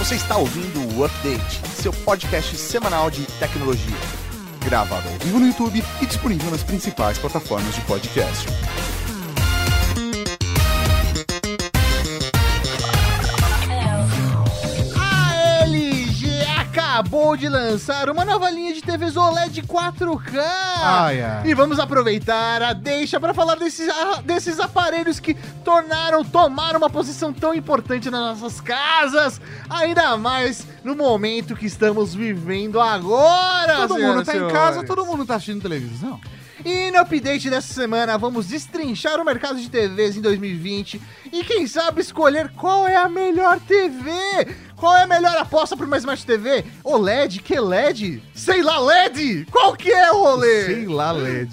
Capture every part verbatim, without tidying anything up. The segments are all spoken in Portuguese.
Você está ouvindo o Update, seu podcast semanal de tecnologia. Gravado ao vivo no YouTube e disponível nas principais plataformas de podcast. A L G acabou de lançar uma nova linha de T Vs O L E D quatro K. Ai, ai. E vamos aproveitar a deixa para falar desses, ah, desses aparelhos que tornaram, tomaram uma posição tão importante nas nossas casas, ainda mais no momento que estamos vivendo agora. Todo mundo tá em senhoras. casa, todo mundo tá assistindo televisão. E no update dessa semana vamos destrinchar o mercado de T Vs em dois mil e vinte e quem sabe escolher qual é a melhor T V. Qual é a melhor aposta para uma Smart T V? O L E D? Que L E D? Sei lá, L E D? Qual que é o rolê? Sei lá, L E D.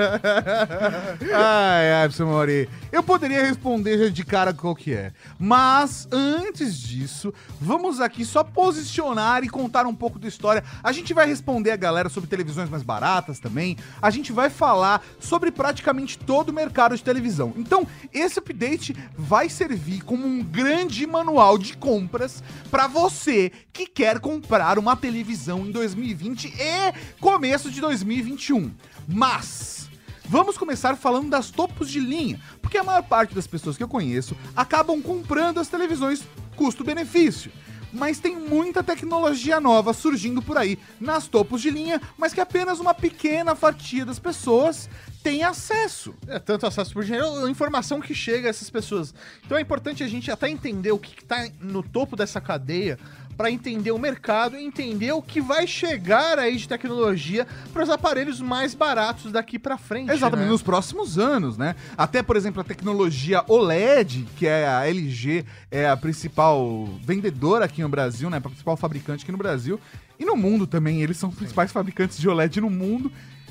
Ai, ai, professor Mauri. Eu poderia responder já de cara qual que é. Mas, antes disso, vamos aqui só posicionar e contar um pouco da história. A gente vai responder a galera sobre televisões mais baratas também. A gente vai falar sobre praticamente todo o mercado de televisão. Então, esse update vai servir como um grande manual de compras para você que quer comprar uma televisão em dois mil e vinte e começo de dois mil e vinte e um. Mas vamos começar falando das topos de linha, porque a maior parte das pessoas que eu conheço acabam comprando as televisões custo-benefício. Mas tem muita tecnologia nova surgindo por aí nas topos de linha, mas que apenas uma pequena fatia das pessoas tem acesso. É, tanto acesso por dinheiro, informação que chega a essas pessoas. Então é importante a gente até entender o que está no topo dessa cadeia, para entender o mercado e entender o que vai chegar aí de tecnologia para os aparelhos mais baratos daqui para frente. Exatamente, né? Nos próximos anos, né? Até, por exemplo, a tecnologia O L E D, que é a L G, é a principal vendedora aqui no Brasil, né? A principal fabricante aqui no Brasil. E no mundo também, eles são os principais fabricantes de O L E D no mundo.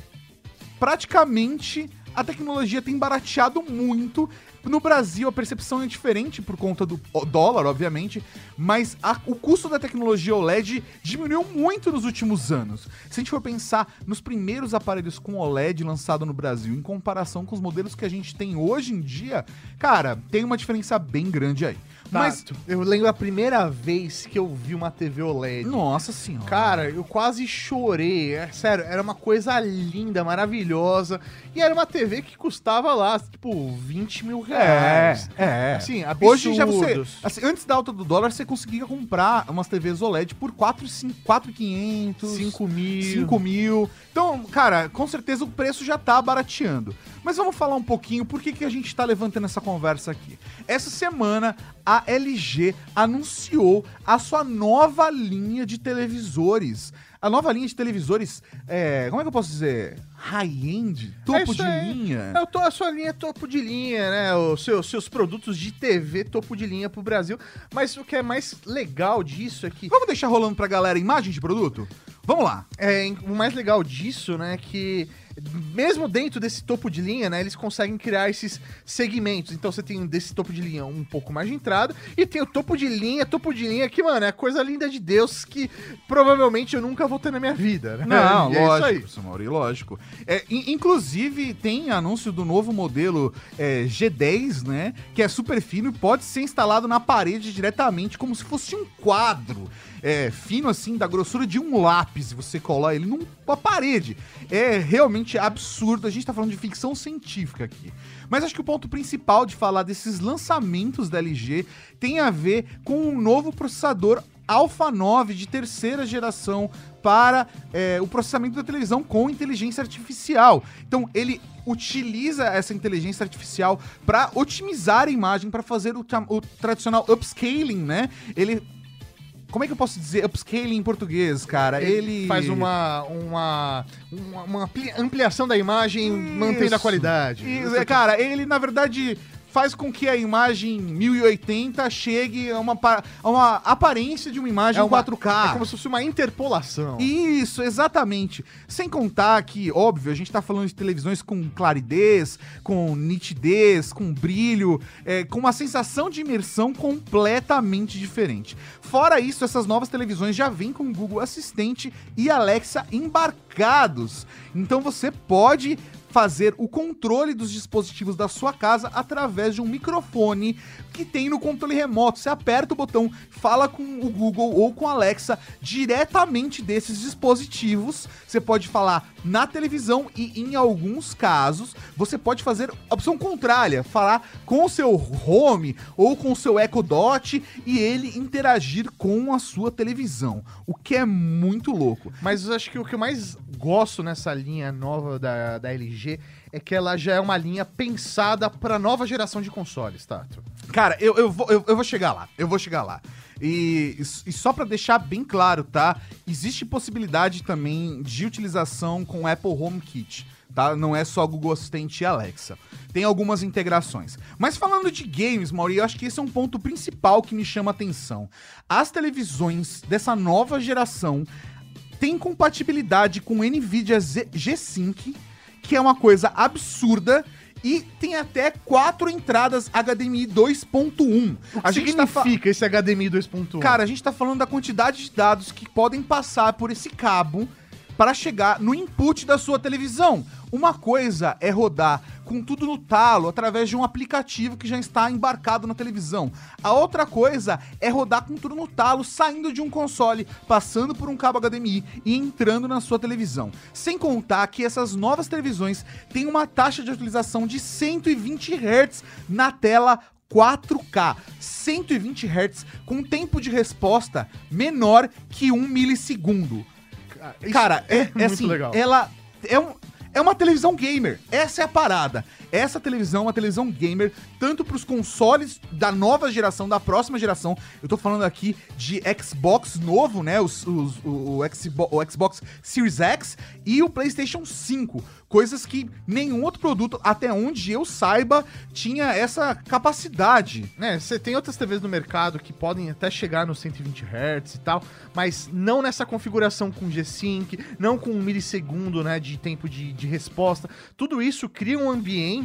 Praticamente, a tecnologia tem barateado muito. No Brasil, a percepção é diferente por conta do dólar, obviamente, mas a, o custo da tecnologia O L E D diminuiu muito nos últimos anos. Se a gente for pensar nos primeiros aparelhos com O L E D lançado no Brasil, em comparação com os modelos que a gente tem hoje em dia, cara, tem uma diferença bem grande aí. Mas eu lembro a primeira vez que eu vi uma T V O L E D. Nossa senhora. Cara, eu quase chorei. É, sério, era uma coisa linda, maravilhosa. E era uma T V que custava lá, tipo, vinte mil reais. É, é. Assim, absurdos. Hoje já você... Assim, antes da alta do dólar, você conseguia comprar umas T Vs O L E D por quatro mil e quinhentos, cinco mil. cinco mil. Então, cara, com certeza o preço já tá barateando. Mas vamos falar um pouquinho por que, que a gente tá levantando essa conversa aqui. Essa semana, a L G anunciou a sua nova linha de televisores. A nova linha de televisores, é, como é que eu posso dizer? High-end? Topo é de aí. linha? É, tô, a sua linha topo de linha, né? Os seus, seus produtos de T V topo de linha pro Brasil. Mas o que é mais legal disso é que... Vamos deixar rolando pra galera a imagem de produto? Vamos lá. É, o mais legal disso, né, que mesmo dentro desse topo de linha, né, eles conseguem criar esses segmentos. Então você tem desse topo de linha um pouco mais de entrada e tem o topo de linha, topo de linha que, mano, é coisa linda de Deus que provavelmente eu nunca vou ter na minha vida, né? Não, E é lógico, isso aí. professor Mauri, lógico. É, in- inclusive, tem anúncio do novo modelo é, G dez, né, que é super fino e pode ser instalado na parede diretamente como se fosse um quadro. É, fino assim, da grossura de um lápis, você colar ele numa parede. É realmente absurdo, a gente tá falando de ficção científica aqui. Mas acho que o ponto principal de falar desses lançamentos da L G tem a ver com um novo processador Alpha nove de terceira geração para é, o processamento da televisão com inteligência artificial. Então, ele utiliza essa inteligência artificial para otimizar a imagem, para fazer o, tra- o tradicional upscaling, né? Ele... Como é que eu posso dizer upscaling em português, cara? Ele, Ele faz uma, uma, uma, uma ampli- ampliação da imagem, Isso, mantendo a qualidade. Isso, é, cara, ele, na verdade, faz com que a imagem mil e oitenta chegue a uma, pa- a uma aparência de uma imagem É uma- quatro K. É como se fosse uma interpolação. Isso, exatamente. Sem contar que, óbvio, a gente tá falando de televisões com claridez, com nitidez, com brilho, é, com uma sensação de imersão completamente diferente. Fora isso, essas novas televisões já vêm com o Google Assistente e Alexa embarcados. Então você pode fazer o controle dos dispositivos da sua casa através de um microfone que tem no controle remoto. Você aperta o botão, fala com o Google ou com a Alexa diretamente desses dispositivos. Você pode falar na televisão e, em alguns casos, você pode fazer a opção contrária, falar com o seu Home ou com o seu Echo Dot e ele interagir com a sua televisão, o que é muito louco. Mas eu acho que o que eu mais gosto nessa linha nova da, da L G é que ela já é uma linha pensada para nova geração de consoles, Tato. Cara, eu, eu, vou, eu, eu vou chegar lá, eu vou chegar lá. E, e só pra deixar bem claro, tá? Existe possibilidade também de utilização com o Apple HomeKit, tá? Não é só Google Assistente e Alexa. Tem algumas integrações. Mas falando de games, Mauri, eu acho que esse é um ponto principal que me chama a atenção. As televisões dessa nova geração têm compatibilidade com o NVIDIA G cinco, que é uma coisa absurda, e tem até quatro entradas H D M I dois ponto um. O que a gente significa tá esse H D M I dois ponto um? Cara, a gente tá falando da quantidade de dados que podem passar por esse cabo para chegar no input da sua televisão. Uma coisa é rodar com tudo no talo, através de um aplicativo que já está embarcado na televisão. A outra coisa é rodar com tudo no talo, saindo de um console, passando por um cabo H D M I e entrando na sua televisão. Sem contar que essas novas televisões têm uma taxa de utilização de cento e vinte hertz na tela quatro K, cento e vinte hertz, com tempo de resposta menor que um milissegundo. Cara, é, é, é assim, legal. Ela é, um, é uma televisão gamer, essa é a parada. Essa televisão é uma televisão gamer, tanto para os consoles da nova geração, da próxima geração. Eu tô falando aqui de Xbox novo, né, os, os, o, o, Xbox, o Xbox Series X e o PlayStation cinco. Coisas que nenhum outro produto, até onde eu saiba, tinha essa capacidade. É, você tem outras T Vs no mercado que podem até chegar nos cento e vinte hertz e tal, mas não nessa configuração com G cinco, não com um milissegundo, né, de tempo de, de resposta. Tudo isso cria um ambiente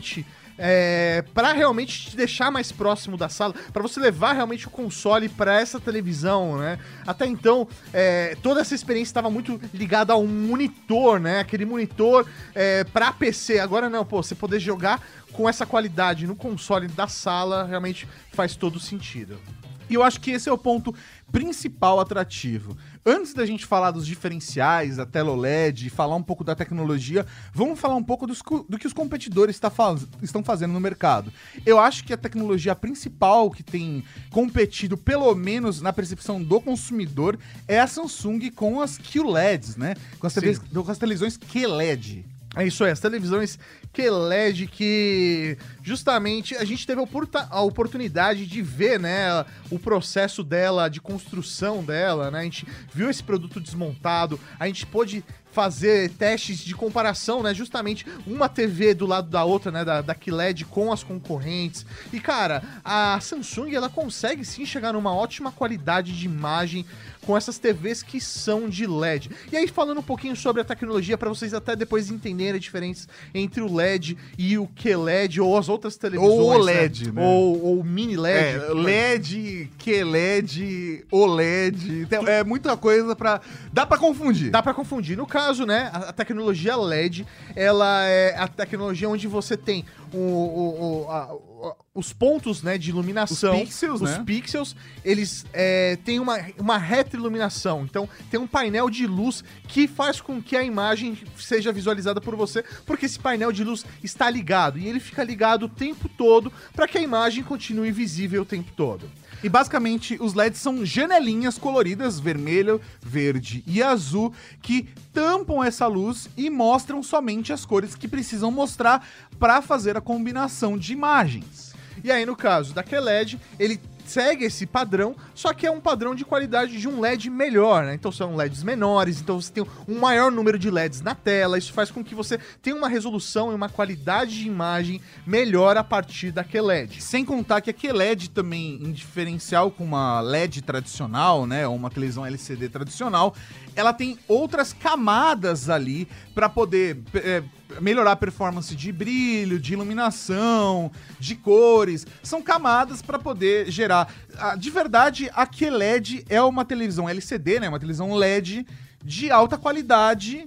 É, para realmente te deixar mais próximo da sala, para você levar realmente o console para essa televisão, né? Até então, é, toda essa experiência estava muito ligada a um monitor, né? Aquele monitor é, para P C. Agora não, pô, você poder jogar com essa qualidade no console da sala realmente faz todo sentido. E eu acho que esse é o ponto principal atrativo. Antes da gente falar dos diferenciais, da tela O L E D, falar um pouco da tecnologia, vamos falar um pouco dos, do que os competidores tá faz, estão fazendo no mercado. Eu acho que a tecnologia principal que tem competido, pelo menos na percepção do consumidor, é a Samsung com as Q L E Ds, né? Com as, tele, com as televisões Q L E D. É isso aí, as televisões Q L E D que justamente a gente teve a oportunidade de ver, né, o processo dela, de construção dela, né, a gente viu esse produto desmontado, a gente pôde fazer testes de comparação, né, justamente uma T V do lado da outra, né, da, da Q L E D com as concorrentes, e cara, a Samsung, ela consegue sim chegar numa ótima qualidade de imagem com essas T Vs que são de L E D. E aí, falando um pouquinho sobre a tecnologia, para vocês até depois entenderem a diferença entre o L E D e o Q L E D, ou as outras televisões. Ou O L E D, né? né? Ou, ou mini L E D. É, L E D, Q L E D, O L E D, então, é muita coisa pra... Dá pra confundir. Dá pra confundir. No caso, né, a, a tecnologia L E D, ela é a tecnologia onde você tem o... o, o a, os pontos, né, de iluminação, os pixels, os né? pixels, eles é, têm uma, uma retroiluminação. Então, tem um painel de luz que faz com que a imagem seja visualizada por você, porque esse painel de luz está ligado, e ele fica ligado o tempo todo para que a imagem continue visível o tempo todo. E basicamente os L E Ds são janelinhas coloridas, vermelho, verde e azul, que tampam essa luz e mostram somente as cores que precisam mostrar para fazer a combinação de imagens. E aí, no caso da Q L E D, ele segue esse padrão, só que é um padrão de qualidade de um L E D melhor, né? Então são L E Ds menores, então você tem um maior número de L E Ds na tela, isso faz com que você tenha uma resolução e uma qualidade de imagem melhor a partir da Q L E D. Sem contar que a Q L E D também, em diferencial com uma L E D tradicional, né, ou uma televisão L C D tradicional, ela tem outras camadas ali para poder é, melhorar a performance de brilho, de iluminação, de cores. São camadas para poder gerar. De verdade, a Q L E D é uma televisão L C D, né, uma televisão L E D de alta qualidade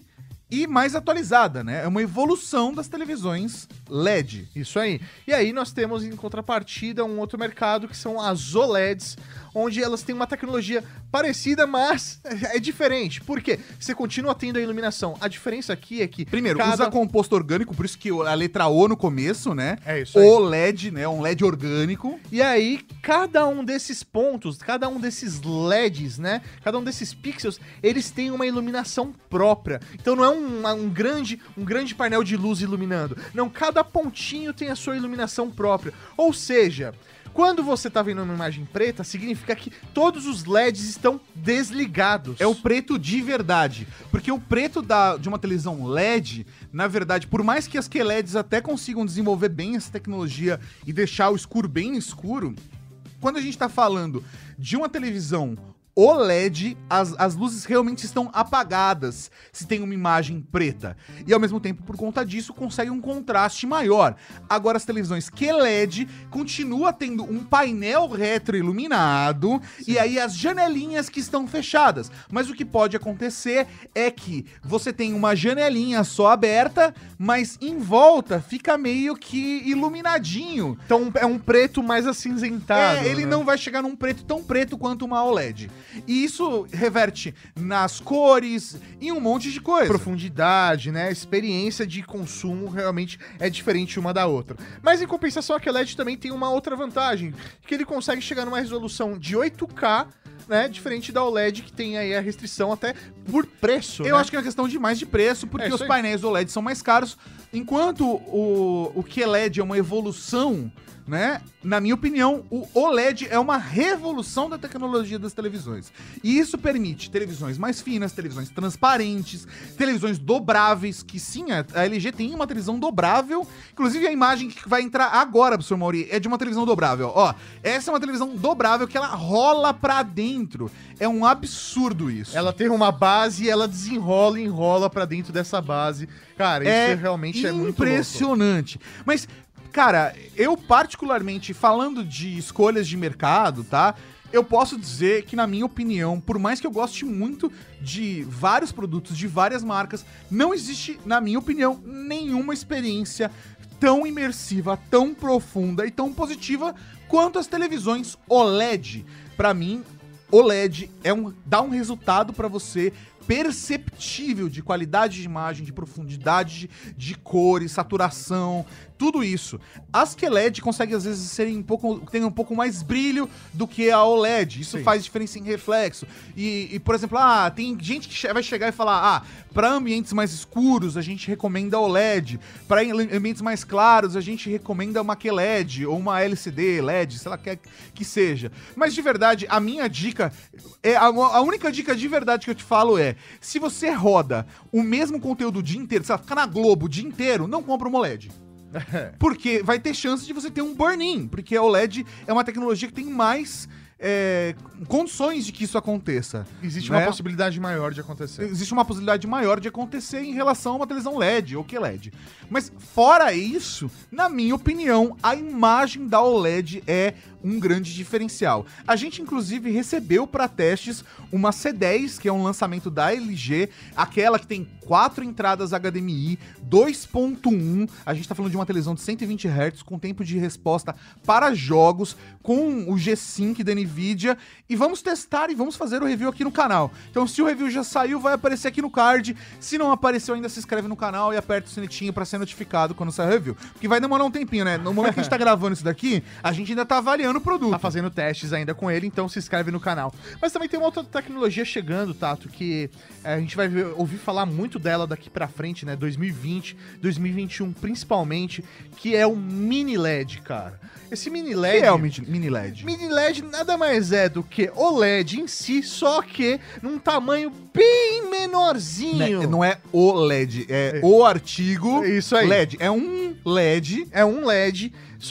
e mais atualizada, né? É uma evolução das televisões L E D. Isso aí. E aí nós temos em contrapartida um outro mercado que são as O L E Ds, onde elas têm uma tecnologia parecida, mas é diferente. Por quê? Você continua tendo a iluminação. A diferença aqui é que... Primeiro, cada... usa composto orgânico, por isso que a letra O no começo, né? É isso aí. O L E D, né? Um L E D orgânico. E aí, cada um desses pontos, cada um desses L E Ds, né? Cada um desses pixels, eles têm uma iluminação própria. Então não é um, um, grande, um grande painel de luz iluminando. Não, cada pontinho tem a sua iluminação própria. Ou seja... Quando você tá vendo uma imagem preta, significa que todos os L E Ds estão desligados. É o preto de verdade. Porque o preto da, de uma televisão L E D, na verdade, por mais que as Q L E Ds até consigam desenvolver bem essa tecnologia e deixar o escuro bem escuro, quando a gente tá falando de uma televisão O L E D, as, as luzes realmente estão apagadas se tem uma imagem preta. E ao mesmo tempo, por conta disso, consegue um contraste maior. Agora, as televisões Q L E D continua tendo um painel retroiluminado e aí as janelinhas que estão fechadas. Mas o que pode acontecer é que você tem uma janelinha só aberta, mas em volta fica meio que iluminadinho. Então é um preto mais acinzentado. É, ele né? não vai chegar num preto tão preto quanto uma O L E D. E isso reverte nas cores e um monte de coisa. Profundidade, né? A experiência de consumo realmente é diferente uma da outra. Mas em compensação, a Q L E D também tem uma outra vantagem, que ele consegue chegar numa resolução de oito K, né? Diferente da O L E D, que tem aí a restrição até por preço. Eu né? acho que é uma questão de mais de preço, porque É, os isso aí. painéis O L E D são mais caros, enquanto o, o Q L E D é uma evolução, né? Na minha opinião, o O L E D é uma revolução da tecnologia das televisões. E isso permite televisões mais finas, televisões transparentes, televisões dobráveis, que sim, a a L G tem uma televisão dobrável. Inclusive, a imagem que vai entrar agora, professor Mauri, é de uma televisão dobrável. Ó, essa é uma televisão dobrável que ela rola pra dentro. É um absurdo isso. Ela tem uma base e ela desenrola e enrola pra dentro dessa base. Cara, é isso realmente é muito louco. impressionante. Mas, cara, eu particularmente, falando de escolhas de mercado, tá? Eu posso dizer que, na minha opinião, por mais que eu goste muito de vários produtos, de várias marcas, não existe, na minha opinião, nenhuma experiência tão imersiva, tão profunda e tão positiva quanto as televisões O L E D. Pra mim, O L E D é um, dá um resultado pra você perceptível de qualidade de imagem, de profundidade de, de cores, saturação, tudo isso. As Q L E D conseguem às vezes serem um pouco, tem um pouco mais brilho do que a O L E D. Isso Sim. faz diferença em reflexo. E, e, por exemplo, ah, tem gente que che- vai chegar e falar, ah, para ambientes mais escuros a gente recomenda a O L E D, para ambientes mais claros a gente recomenda uma Q L E D ou uma L C D, L E D, sei lá que, que seja. Mas de verdade, a minha dica, é a, a única dica de verdade que eu te falo é, se você roda o mesmo conteúdo o dia inteiro, sei lá, fica na Globo o dia inteiro, não compra uma O L E D. Porque vai ter chance de você ter um burn-in, porque a O L E D é uma tecnologia que tem mais é, condições de que isso aconteça. Existe né? uma possibilidade maior de acontecer. Existe uma possibilidade maior de acontecer em relação a uma televisão L E D ou Q L E D. Mas fora isso, na minha opinião, a imagem da O L E D é um grande diferencial. A gente, inclusive, recebeu para testes uma C dez, que é um lançamento da L G, aquela que tem quatro entradas H D M I, dois ponto um, a gente tá falando de uma televisão de cento e vinte hertz, com tempo de resposta para jogos, com o G Sync da NVIDIA, e vamos testar e vamos fazer o review aqui no canal. Então, se o review já saiu, vai aparecer aqui no card. Se não apareceu ainda, se inscreve no canal e aperta o sinetinho para ser notificado quando sair o review. Porque vai demorar um tempinho, né? No momento que a gente tá gravando isso daqui, a gente ainda tá avaliando o produto. Tá fazendo testes ainda com ele, então se inscreve no canal. Mas também tem uma outra tecnologia chegando, Tato, que é, a gente vai ver, ouvir falar muito dela daqui pra frente, né? dois mil e vinte, dois mil e vinte e um principalmente, que é o Mini L E D, cara. Esse Mini L E D... O que é o mini mini L E D? Mini L E D nada mais é do que o L E D em si, só que num tamanho bem menorzinho. Né, não é o L E D, é, é o artigo Isso aí. L E D. É um L E D. É um L E D, só que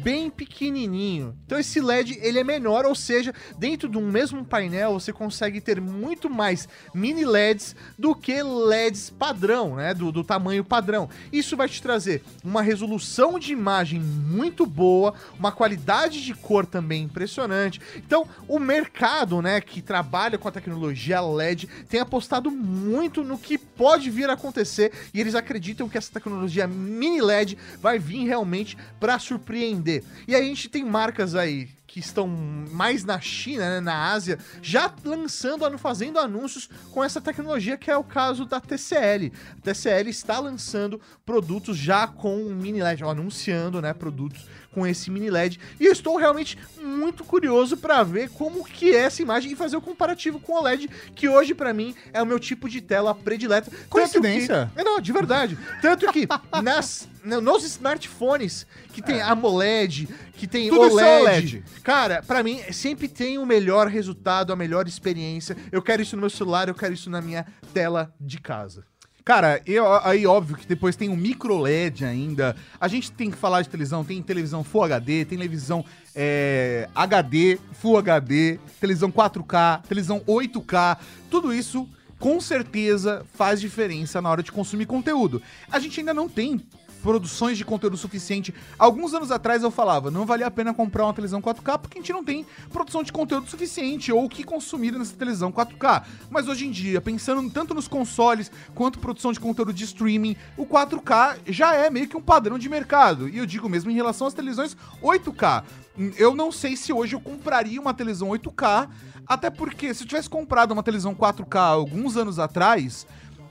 bem pequenininho. Então esse L E D ele é menor, ou seja, dentro de um mesmo painel você consegue ter muito mais mini L E Ds do que L E Ds padrão, né, do, do tamanho padrão. Isso vai te trazer uma resolução de imagem muito boa, uma qualidade de cor também impressionante. Então o mercado, né, que trabalha com a tecnologia L E D tem apostado muito no que pode vir a acontecer e eles acreditam que essa tecnologia mini L E D vai vir realmente para surpreender. E aí a gente tem marcas aí que estão mais na China, né, na Ásia, já lançando, fazendo anúncios com essa tecnologia, que é o caso da T C L. A T C L está lançando produtos já com mini L E D, anunciando, né, produtos com esse mini L E D. E eu estou realmente muito curioso para ver como que é essa imagem e fazer o comparativo com o L E D, que hoje para mim é o meu tipo de tela predileta. Coincidência? Que, não, de verdade. Tanto que nas, nos smartphones que tem é. AMOLED, que tem Tudo O L E D, é O L E D. Cara, pra mim, sempre tem o melhor resultado, a melhor experiência. Eu quero isso no meu celular, eu quero isso na minha tela de casa. Cara, eu, aí óbvio que depois tem o micro L E D ainda. A gente tem que falar de televisão, tem televisão Full H D, tem televisão é, H D, Full H D, televisão quatro K, televisão oito K. Tudo isso, com certeza, faz diferença na hora de consumir conteúdo. A gente ainda não tem produções de conteúdo suficiente. Alguns anos atrás eu falava, não valia a pena comprar uma televisão quatro K porque a gente não tem produção de conteúdo suficiente ou o que consumir nessa televisão quatro K. Mas hoje em dia, pensando tanto nos consoles quanto produção de conteúdo de streaming, o quatro K já é meio que um padrão de mercado. E eu digo mesmo em relação às televisões oito K. Eu não sei se hoje eu compraria uma televisão oito K, até porque se eu tivesse comprado uma televisão quatro K alguns anos atrás,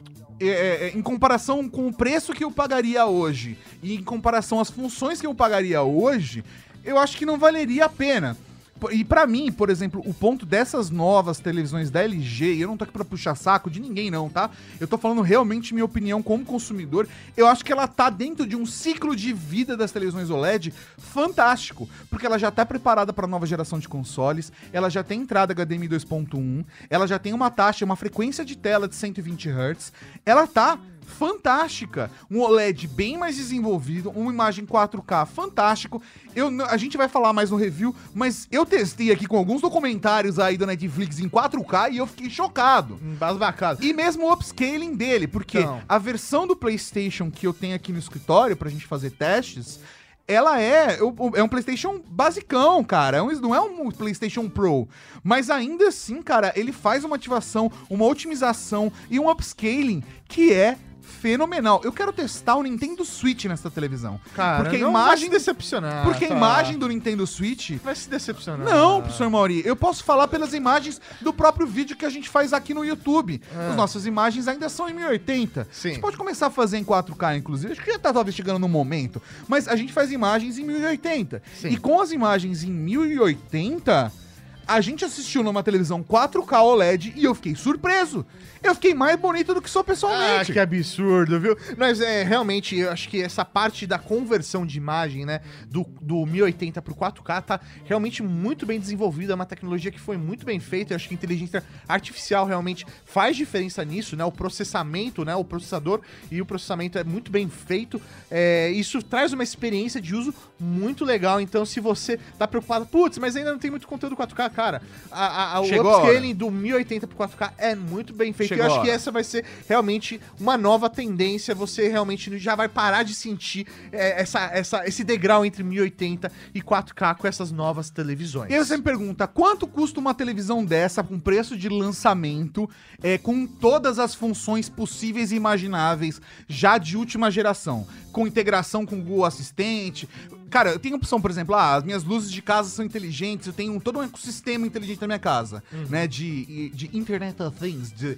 É, é, em comparação com o preço que eu pagaria hoje e em comparação às funções que eu pagaria hoje, eu acho que não valeria a pena. E pra mim, por exemplo, o ponto dessas novas televisões da L G, e eu não tô aqui pra puxar saco de ninguém não, tá? Eu tô falando realmente minha opinião como consumidor, eu acho que ela tá dentro de um ciclo de vida das televisões O L E D fantástico, porque ela já tá preparada pra nova geração de consoles, ela já tem entrada H D M I dois ponto um, ela já tem uma taxa, uma frequência de tela de cento e vinte hertz, ela tá fantástica, um O L E D bem mais desenvolvido, uma imagem quatro K fantástico. Eu, a gente vai falar mais no review, mas eu testei aqui com alguns documentários aí da Netflix em quatro K e eu fiquei chocado. Embasbacado. E mesmo o upscaling dele, porque Então. a versão do PlayStation que eu tenho aqui no escritório pra gente fazer testes, ela é, é um PlayStation basicão, cara. É um, não é um PlayStation Pro. Mas ainda assim, cara, ele faz uma ativação, uma otimização e um upscaling que é fenomenal. Eu quero testar o Nintendo Switch nessa televisão. Cara, porque a não imagem vai se decepcionar. Porque tá? a imagem do Nintendo Switch... Vai se decepcionar. Não, professor Mauri, eu posso falar pelas imagens do próprio vídeo que a gente faz aqui no YouTube. Ah. As nossas imagens ainda são em mil e oitenta. Sim. A gente pode começar a fazer em quatro K, inclusive. Acho que já tá talvez chegando no momento. Mas a gente faz imagens em mil e oitenta. Sim. E com as imagens em mil e oitenta... a gente assistiu numa televisão quatro K O L E D e eu fiquei surpreso. Eu fiquei mais bonito do que sou pessoalmente. Ah, que absurdo, viu? Mas é, realmente, eu acho que essa parte da conversão de imagem, né, do, do mil e oitenta pro quatro K tá realmente muito bem desenvolvida, é uma tecnologia que foi muito bem feita, eu acho que a inteligência artificial realmente faz diferença nisso, né, o processamento, né, o processador e o processamento é muito bem feito, é, isso traz uma experiência de uso muito legal, então se você tá preocupado, putz, mas ainda não tem muito conteúdo quatro K, cara, a, a, o Chegou upscaling do mil e oitenta pro quatro K é muito bem feito. Chegou Eu acho que essa vai ser realmente uma nova tendência. Você realmente já vai parar de sentir é, essa, essa, esse degrau entre mil e oitenta e quatro K com essas novas televisões. E aí você me pergunta, quanto custa uma televisão dessa com preço de lançamento, é, com todas as funções possíveis e imagináveis, já de última geração? Com integração com o Google Assistente... Cara, eu tenho opção, por exemplo, ah, as minhas luzes de casa são inteligentes, eu tenho todo um ecossistema inteligente na minha casa, uhum. né, de, de Internet of Things, de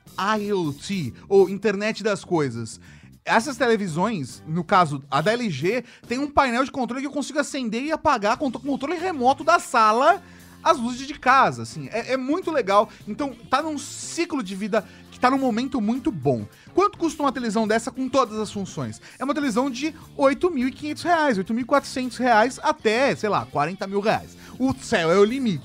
I O T, ou Internet das Coisas. Essas televisões, no caso, a da L G, tem um painel de controle que eu consigo acender e apagar com o controle remoto da sala as luzes de casa, assim, é, é muito legal. Então, tá num ciclo de vida que tá num momento muito bom. Quanto custa uma televisão dessa com todas as funções? É uma televisão de oito mil e quinhentos reais, oito mil e quatrocentos reais até, sei lá, quarenta mil reais. O céu é o limite.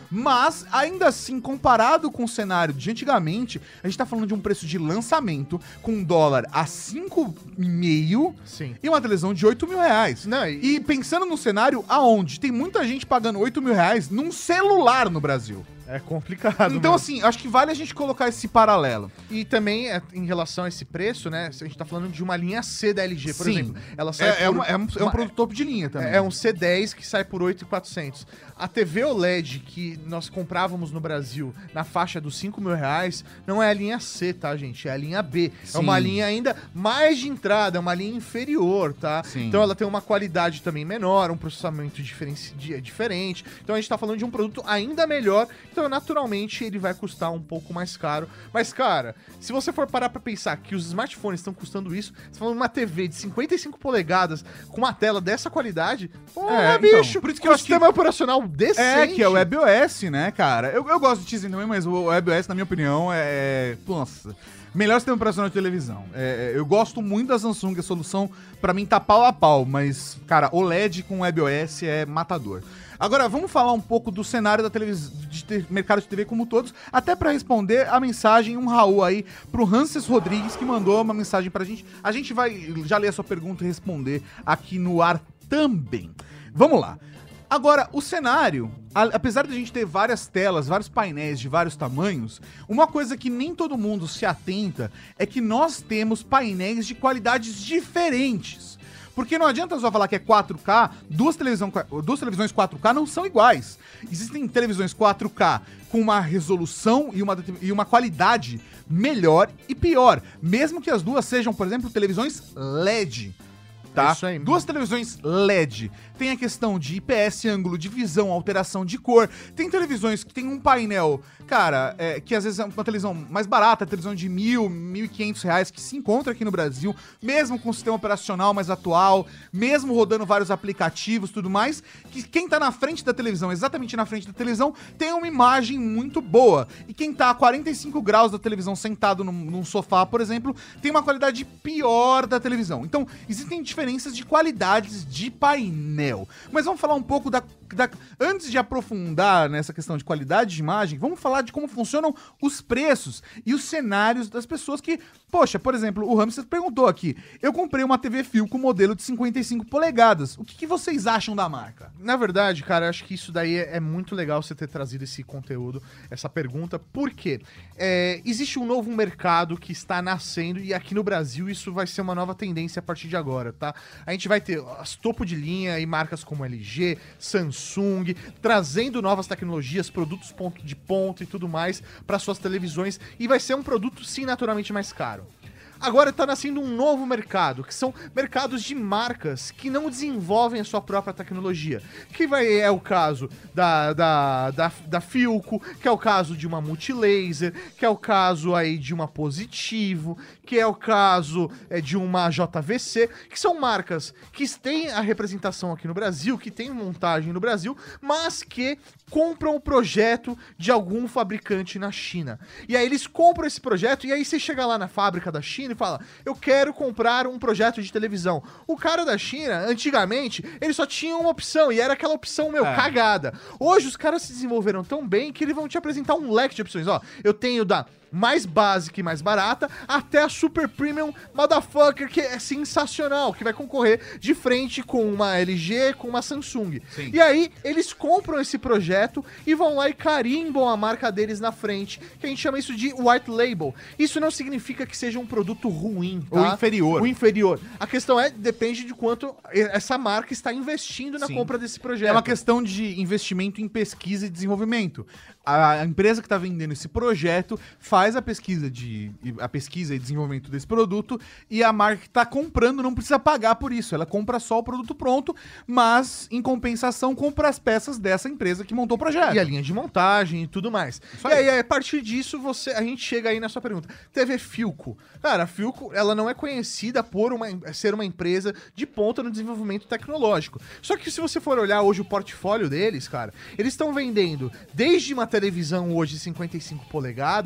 Mas, ainda assim, comparado com o cenário de antigamente, a gente tá falando de um preço de lançamento com um dólar a cinco e meio Sim. e uma televisão de oito mil reais. Não, e- E pensando no cenário aonde tem muita gente pagando oito mil reais num celular no Brasil. É complicado. Então, mesmo. assim, acho que vale a gente colocar esse paralelo. E também, é, em relação a esse preço, né? A gente tá falando de uma linha C da L G, por Sim. exemplo. Ela sai É, é, por uma- é um, é um uma- produto topo de linha também. É um C dez que sai por oito mil e quatrocentos. A T V O L E D que nós comprávamos no Brasil na faixa dos cinco mil reais não é a linha C, tá, gente? É a linha B. Sim. É uma linha ainda mais de entrada, é uma linha inferior, tá? Sim. Então ela tem uma qualidade também menor, um processamento diferenci- di- diferente. Então a gente tá falando de um produto ainda melhor. Então, naturalmente, ele vai custar um pouco mais caro. Mas, cara, se você for parar pra pensar que os smartphones estão custando isso, você tá falando de uma T V de cinquenta e cinco polegadas com uma tela dessa qualidade, pô, É, bicho, então, por isso que eu com acho que- sistema operacional decente. É, que é o WebOS, né, cara? Eu, eu gosto de Tizen também, mas o WebOS, na minha opinião, é... Nossa, melhor sistema operacional de televisão. É, eu gosto muito da Samsung, a solução, pra mim, tá pau a pau, mas, cara, O L E D com WebOS é matador. Agora, vamos falar um pouco do cenário da televisão, de te- mercado de T V como todos, até pra responder a mensagem, um Raul aí, pro Hanses Rodrigues, que mandou uma mensagem pra gente. A gente vai já ler a sua pergunta e responder aqui no ar também. Vamos lá. Agora, o cenário, a- apesar de a gente ter várias telas, vários painéis de vários tamanhos, uma coisa que nem todo mundo se atenta é que nós temos painéis de qualidades diferentes. Porque não adianta só falar que é quatro K, duas, televisão, duas televisões quatro K não são iguais. Existem televisões quatro K com uma resolução e uma, e uma qualidade melhor e pior, mesmo que as duas sejam, por exemplo, televisões L E D. Tá? É isso aí. Duas televisões L E D. Tem a questão de I P S, ângulo de visão, alteração de cor. Tem televisões que tem um painel, cara, é, que às vezes é uma televisão mais barata, televisão de mil, mil e quinhentos reais, que se encontra aqui no Brasil, mesmo com o sistema operacional mais atual, mesmo rodando vários aplicativos e tudo mais, que quem tá na frente da televisão, exatamente na frente da televisão, tem uma imagem muito boa. E quem tá a quarenta e cinco graus da televisão sentado num, num sofá, por exemplo, tem uma qualidade pior da televisão. Então, existem diferenças de qualidades de painel. Mas vamos falar um pouco da, da... Antes de aprofundar nessa questão de qualidade de imagem, vamos falar de como funcionam os preços e os cenários das pessoas que... Poxa, por exemplo, o Ramses perguntou aqui. Eu comprei uma T V Philco modelo de cinquenta e cinco polegadas. O que, que vocês acham da marca? Na verdade, cara, eu acho que isso daí é, é muito legal você ter trazido esse conteúdo, essa pergunta, porque é, existe um novo mercado que está nascendo e aqui no Brasil isso vai ser uma nova tendência a partir de agora, tá? A gente vai ter as topo de linha e marcas como L G, Samsung, trazendo novas tecnologias, produtos ponto de ponta e tudo mais para suas televisões e vai ser um produto, sim, naturalmente mais caro. Agora tá nascendo um novo mercado, que são mercados de marcas que não desenvolvem a sua própria tecnologia. Que vai, é o caso da, da, da, da Philco, que é o caso de uma Multilaser, que é o caso aí de uma Positivo, que é o caso é, de uma J V C, que são marcas que têm a representação aqui no Brasil, que têm montagem no Brasil, mas que compram o projeto de algum fabricante na China. E aí eles compram esse projeto e aí você chega lá na fábrica da China e fala, eu quero comprar um projeto de televisão. O cara da China, antigamente, ele só tinha uma opção e era aquela opção, meu, É. cagada. Hoje os caras se desenvolveram tão bem que eles vão te apresentar um leque de opções. Ó, eu tenho da mais básica e mais barata, até a Super Premium Motherfucker, que é sensacional, que vai concorrer de frente com uma L G, com uma Samsung. Sim. E aí, eles compram esse projeto e vão lá e carimbam a marca deles na frente, que a gente chama isso de white label. Isso não significa que seja um produto ruim, tá? Ou inferior. O inferior. A questão é, depende de quanto essa marca está investindo na Sim. compra desse projeto. É uma questão de investimento em pesquisa e desenvolvimento. A empresa que está vendendo esse projeto faz a pesquisa, de, a pesquisa e desenvolvimento desse produto e a marca que está comprando não precisa pagar por isso. Ela compra só o produto pronto, mas em compensação compra as peças dessa empresa que montou o projeto. E a linha de montagem e tudo mais. Isso E aí. aí, a partir disso, você, a gente chega aí na sua pergunta. T V Philco. Cara, a Philco, ela não é conhecida por uma, ser uma empresa de ponta no desenvolvimento tecnológico. Só que se você for olhar hoje o portfólio deles, cara, eles estão vendendo desde uma televisão hoje de cinquenta e cinco polegadas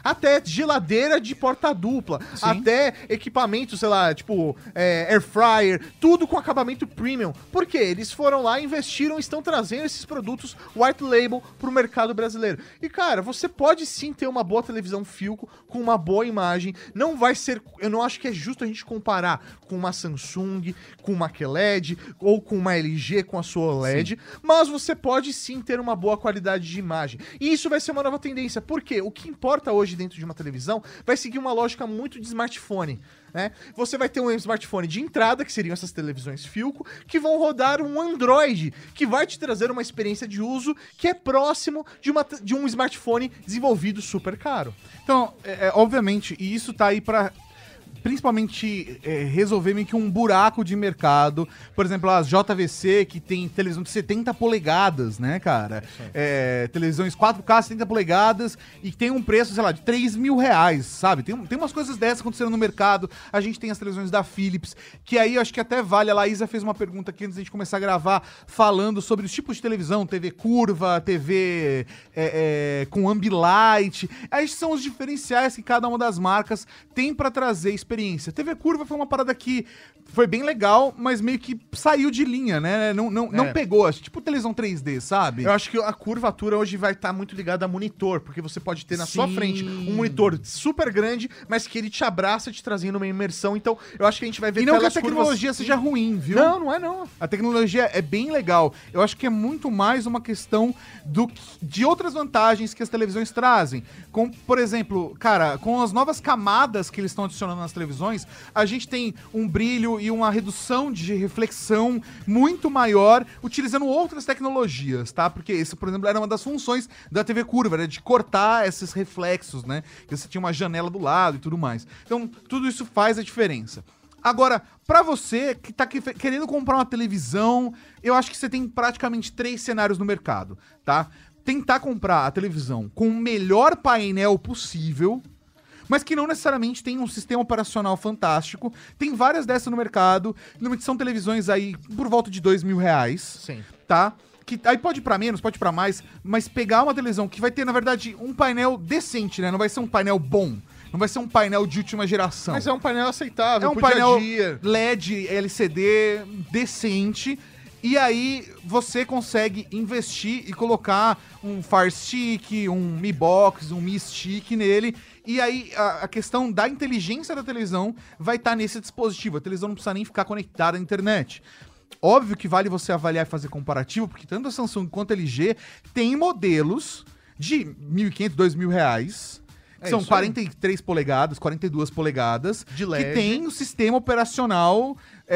até geladeira de porta dupla, Sim. até equipamento, sei lá, tipo é, air fryer, tudo com acabamento premium. Por quê? Eles foram lá, investiram, estão trazendo esses produtos white label pro mercado brasileiro. E cara, você pode sim ter uma boa televisão Philco com uma boa imagem. Não vai ser, eu não acho que é justo a gente comparar com uma Samsung, com uma Q L E D ou com uma L G com a sua O L E D, sim. Mas você pode sim ter uma boa qualidade de imagem. E isso vai ser uma nova tendência. Por quê? O que importa hoje dentro de uma televisão vai seguir uma lógica muito de smartphone. Né? Você vai ter um smartphone de entrada, que seriam essas televisões Philco, que vão rodar um Android, que vai te trazer uma experiência de uso que é próximo de, uma, de um smartphone desenvolvido super caro. Então, é, é, obviamente, e isso tá aí pra... principalmente é, resolver meio que um buraco de mercado. Por exemplo, as J V C, que tem televisão de setenta polegadas, né, cara? É, televisões quatro K, setenta polegadas, e tem um preço, sei lá, de três mil reais, sabe? Tem, tem umas coisas dessas acontecendo no mercado. A gente tem as televisões da Philips, que aí eu acho que até vale. A Laísa fez uma pergunta aqui antes da gente começar a gravar, falando sobre os tipos de televisão, T V curva, T V é, é, com ambilight. Aí são os diferenciais que cada uma das marcas tem pra trazer experiência. T V curva foi uma parada que foi bem legal, mas meio que saiu de linha, né? Não, não, é. não pegou, tipo televisão três D, sabe? Eu acho que a curvatura hoje vai estar tá muito ligada a monitor, porque você pode ter na Sim. sua frente um monitor super grande, mas que ele te abraça, te trazendo uma imersão. Então, eu acho que a gente vai ver... E não que a tecnologia curvas... seja ruim, viu? Não, não é não. A tecnologia é bem legal. Eu acho que é muito mais uma questão do, de outras vantagens que as televisões trazem. Como, por exemplo, cara, com as novas camadas que eles estão adicionando nas televisões, a gente tem um brilho e uma redução de reflexão muito maior, utilizando outras tecnologias, tá? Porque esse, por exemplo, era uma das funções da T V curva, era de cortar esses reflexos, né? Que você tinha uma janela do lado e tudo mais. Então, tudo isso faz a diferença. Agora, pra você que tá que- querendo comprar uma televisão, eu acho que você tem praticamente três cenários no mercado, tá? Tentar comprar a televisão com o melhor painel possível, mas que não necessariamente tem um sistema operacional fantástico. Tem várias dessas no mercado, normalmente são televisões aí por volta de dois mil reais, Sim. tá? Que, aí pode ir pra menos, pode ir pra mais, mas pegar uma televisão que vai ter, na verdade, um painel decente, né? Não vai ser um painel bom, não vai ser um painel de última geração. Mas é um painel aceitável, É um pro painel dia a dia. L E D, L C D decente. E aí você consegue investir e colocar um Fire Stick, um Mi Box, um Mi Stick nele. E aí a, a questão da inteligência da televisão vai estar tá nesse dispositivo. A televisão não precisa nem ficar conectada à internet. Óbvio que vale você avaliar e fazer comparativo, porque tanto a Samsung quanto a L G tem modelos de mil e quinhentos, dois mil reais. Que É são isso aí. quarenta e três polegadas, quarenta e duas polegadas. De que L E D. tem o sistema operacional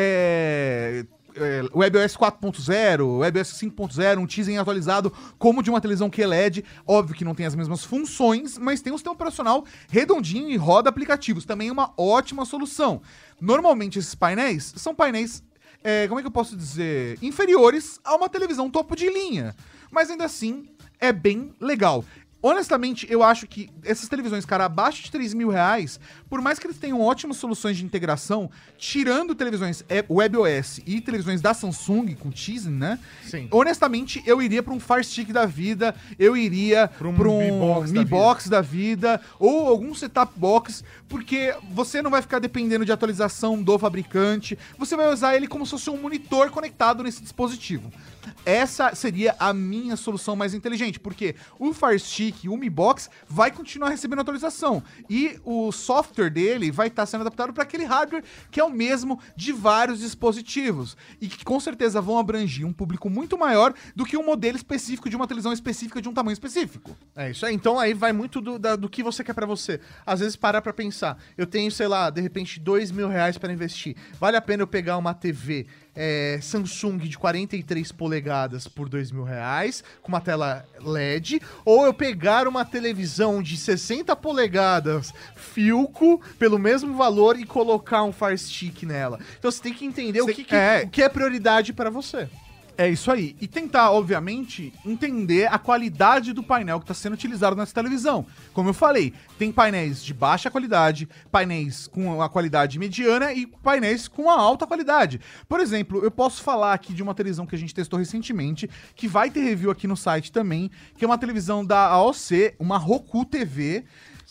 é, é, WebOS quatro ponto zero, WebOS cinco ponto zero, um Tizen atualizado como de uma televisão Q L E D. Óbvio que não tem as mesmas funções, mas tem um sistema operacional redondinho e roda aplicativos. Também é uma ótima solução. Normalmente esses painéis são painéis, é, como é que eu posso dizer, inferiores a uma televisão topo de linha. Mas ainda assim é bem legal. Honestamente, eu acho que essas televisões, cara, abaixo de três mil reais, por mais que eles tenham ótimas soluções de integração, tirando televisões WebOS e televisões da Samsung com Tizen, né? Sim. Honestamente, eu iria pra um Fire Stick da vida, eu iria pra um um, Mi Box da Mi Box da vida, ou algum setup box, porque você não vai ficar dependendo de atualização do fabricante, você vai usar ele como se fosse um monitor conectado nesse dispositivo. Essa seria a minha solução mais inteligente, porque o Fire Stick e o Mi Box vai continuar recebendo atualização e o software dele vai estar sendo adaptado para aquele hardware que é o mesmo de vários dispositivos e que com certeza vão abranger um público muito maior do que um modelo específico de uma televisão específica de um tamanho específico. É isso aí. Então aí vai muito do, da- do que você quer pra você. Às vezes parar pra pensar. Eu tenho, sei lá, de repente dois mil reais pra investir. Vale a pena eu pegar uma T V é, Samsung de quarenta e três polegadas por dois mil reais, com uma tela L E D, ou eu pegar uma televisão de sessenta polegadas Philco pelo mesmo valor e colocar um Fire Stick nela. Então você tem que entender o Cê- que, que- é. o que é prioridade pra você. É isso aí. E tentar, obviamente, entender a qualidade do painel que está sendo utilizado nessa televisão. Como eu falei, tem painéis de baixa qualidade, painéis com a qualidade mediana e painéis com a alta qualidade. Por exemplo, eu posso falar aqui de uma televisão que a gente testou recentemente, que vai ter review aqui no site também, que é uma televisão da A O C, uma Roku T V,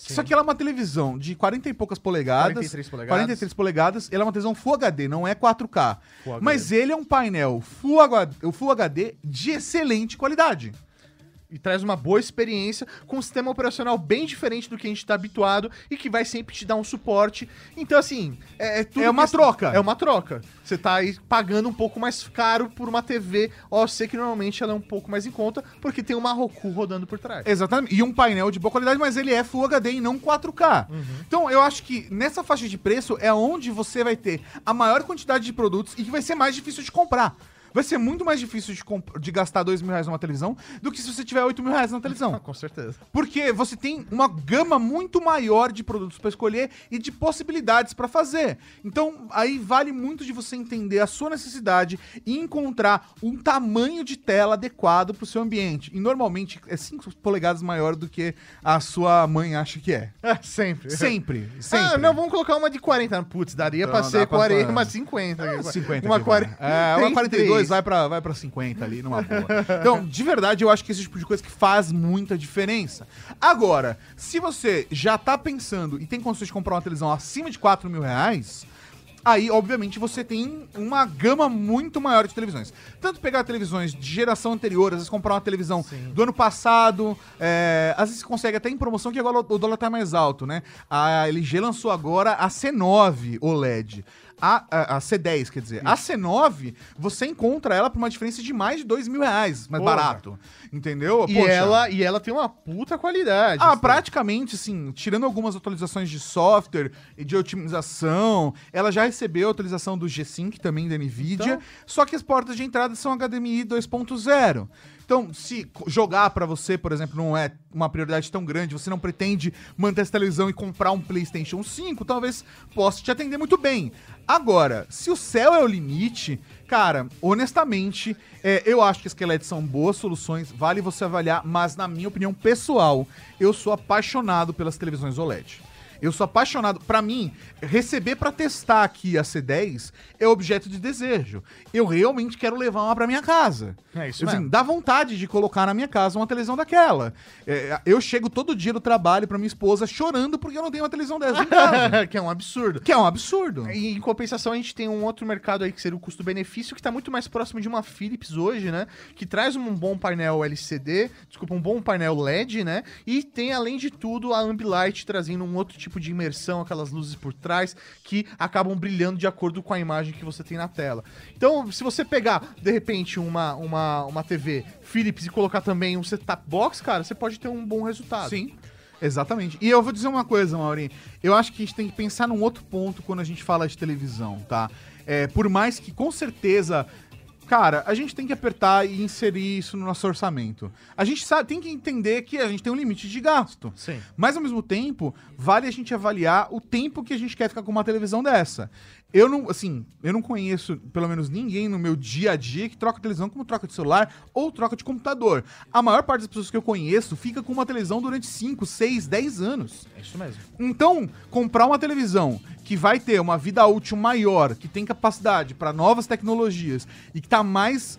Sim. Só que ela é uma televisão de quarenta e poucas polegadas. quarenta e três polegadas. quarenta e três polegadas. Ela é uma televisão Full H D, não é quatro K. Full H D. Mas ele é um painel Full H D, o Full H D de excelente qualidade. E traz uma boa experiência com um sistema operacional bem diferente do que a gente tá habituado e que vai sempre te dar um suporte. Então, assim, é, é tudo... É uma questão- troca. É uma troca. Você tá aí pagando um pouco mais caro por uma T V. Ó, eu sei que normalmente ela é um pouco mais em conta, porque tem uma Roku rodando por trás. Exatamente. E um painel de boa qualidade, mas ele é Full H D e não quatro K. Então, eu acho que nessa faixa de preço é onde você vai ter a maior quantidade de produtos e que vai ser mais difícil de comprar. Vai ser muito mais difícil de, comp- de gastar dois mil reais numa televisão do que se você tiver oito mil reais na televisão. Com certeza. Porque você tem uma gama muito maior de produtos para escolher e de possibilidades para fazer. Então, aí vale muito de você entender a sua necessidade e encontrar um tamanho de tela adequado para o seu ambiente. E normalmente é cinco polegadas maior do que a sua mãe acha que é. É, sempre. Sempre, sempre. Ah, não, vamos colocar uma de quarenta. Putz, daria Então, pra dá ser pra- quarenta, uma cinquenta. Ah, cinquenta Uma que vai. quarenta. É, uma quarenta e dois trinta e três. vai pra, vai pra cinquenta ali, numa boa. Então, de verdade, eu acho que esse tipo de coisa que faz muita diferença. Agora, se você já tá pensando e tem condições de comprar uma televisão acima de quatro mil reais, aí, obviamente, você tem uma gama muito maior de televisões. Tanto pegar televisões de geração anterior, às vezes comprar uma televisão Sim. do ano passado, é, às vezes você consegue até em promoção, que agora o dólar tá mais alto, né? A L G lançou agora a C nove O L E D. A, a, a C dez, quer dizer. A C nove, você encontra ela por uma diferença de mais de dois mil reais, mais Porra. barato. Entendeu? E Poxa. ela, e ela tem uma puta qualidade. Ah, assim. praticamente, assim, tirando algumas atualizações de software e de otimização, ela já recebeu a atualização do G-Sync também da NVIDIA, Então? só que as portas de entrada são H D M I dois ponto zero. Então, se co- jogar pra você, por exemplo, não é uma prioridade tão grande, você não pretende manter essa televisão e comprar um PlayStation cinco, talvez possa te atender muito bem. Agora, se o céu é o limite, cara, honestamente, é, eu acho que as Q L E Ds são boas soluções, vale você avaliar, mas na minha opinião pessoal, eu sou apaixonado pelas televisões O L E D. Eu sou apaixonado. Pra mim, receber pra testar aqui a C dez é objeto de desejo. Eu realmente quero levar uma pra minha casa. É isso Assim, mesmo. dá vontade de colocar na minha casa uma televisão daquela. É, eu chego todo dia do trabalho pra minha esposa chorando porque eu não tenho uma televisão dessa em casa. Que é um absurdo. Que é um absurdo. E em compensação, a gente tem um outro mercado aí que seria o custo-benefício, que tá muito mais próximo de uma Philips hoje, né? Que traz um bom painel L C D, desculpa, um bom painel L E D, né? E tem, além de tudo, a Ambilight trazendo um outro tipo de imersão, aquelas luzes por trás, que acabam brilhando de acordo com a imagem que você tem na tela. Então, se você pegar, de repente, uma, uma, uma T V Philips e colocar também um set-top box, cara, você pode ter um bom resultado. Sim, exatamente. E eu vou dizer uma coisa, Maurinho. Eu acho que a gente tem que pensar num outro ponto quando a gente fala de televisão, tá? É, por mais que, com certeza... Cara, a gente tem que apertar e inserir isso no nosso orçamento. A gente sabe, tem que entender que a gente tem um limite de gasto. Sim. Mas, ao mesmo tempo, vale a gente avaliar o tempo que a gente quer ficar com uma televisão dessa. Eu não, assim, eu não conheço, pelo menos, ninguém no meu dia a dia que troca televisão como troca de celular ou troca de computador. A maior parte das pessoas que eu conheço fica com uma televisão durante cinco, seis, dez anos. É isso mesmo. Então, comprar uma televisão que vai ter uma vida útil maior, que tem capacidade para novas tecnologias e que tá mais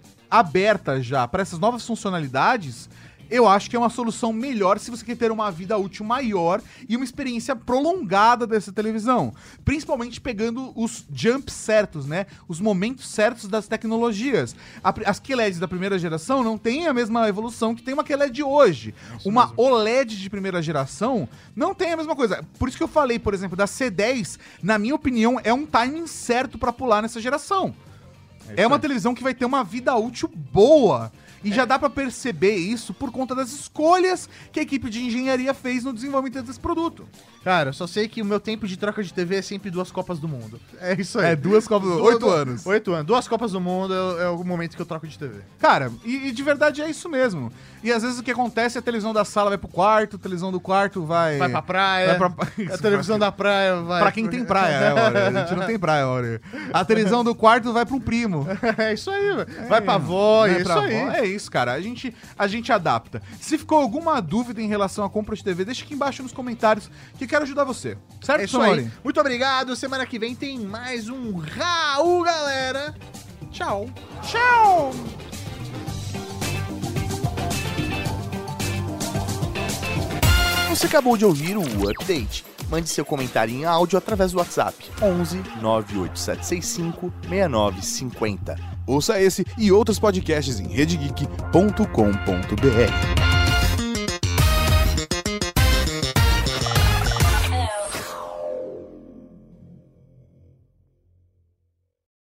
aberta já para essas novas funcionalidades, eu acho que é uma solução melhor se você quer ter uma vida útil maior e uma experiência prolongada dessa televisão. Principalmente pegando os jumps certos, né? Os momentos certos das tecnologias. A pri- as Q L E Ds da primeira geração não têm a mesma evolução que tem uma Q L E D hoje. Uma O L E D de primeira geração não tem a mesma coisa. Por isso que eu falei, por exemplo, da C dez, na minha opinião, é um timing certo para pular nessa geração. É uma televisão que vai ter uma vida útil boa. E já dá pra perceber isso por conta das escolhas que a equipe de engenharia fez no desenvolvimento desse produto. Cara, eu só sei que o meu tempo de troca de T V é sempre duas Copas do Mundo. É isso aí. É, duas Copas do- Du- oito du- anos. Oito anos. Duas Copas do Mundo é, é o momento que eu troco de T V. Cara, e, e de verdade é isso mesmo. E às vezes o que acontece é a televisão da sala vai pro quarto, a televisão do quarto vai... Vai pra praia. Vai pra- A televisão da praia vai... Pra quem tem praia, né, Mauro? A gente não tem praia, Mauro. A televisão do quarto vai pro primo. É isso aí, velho. Vai pra avó, Né, é isso pra aí. avó. É isso, cara. A gente, a gente adapta. Se ficou alguma dúvida em relação à compra de T V, deixa aqui embaixo nos comentários que eu quero ajudar você. Certo, É isso aí. Sonori? Muito obrigado. Semana que vem tem mais um Raul, galera. Tchau. Tchau! Você acabou de ouvir o Update. Mande seu comentário em áudio através do WhatsApp onze nove oito sete seis cinco seis nove cinco zero. Ouça esse e outros podcasts em rede geek ponto com ponto b r.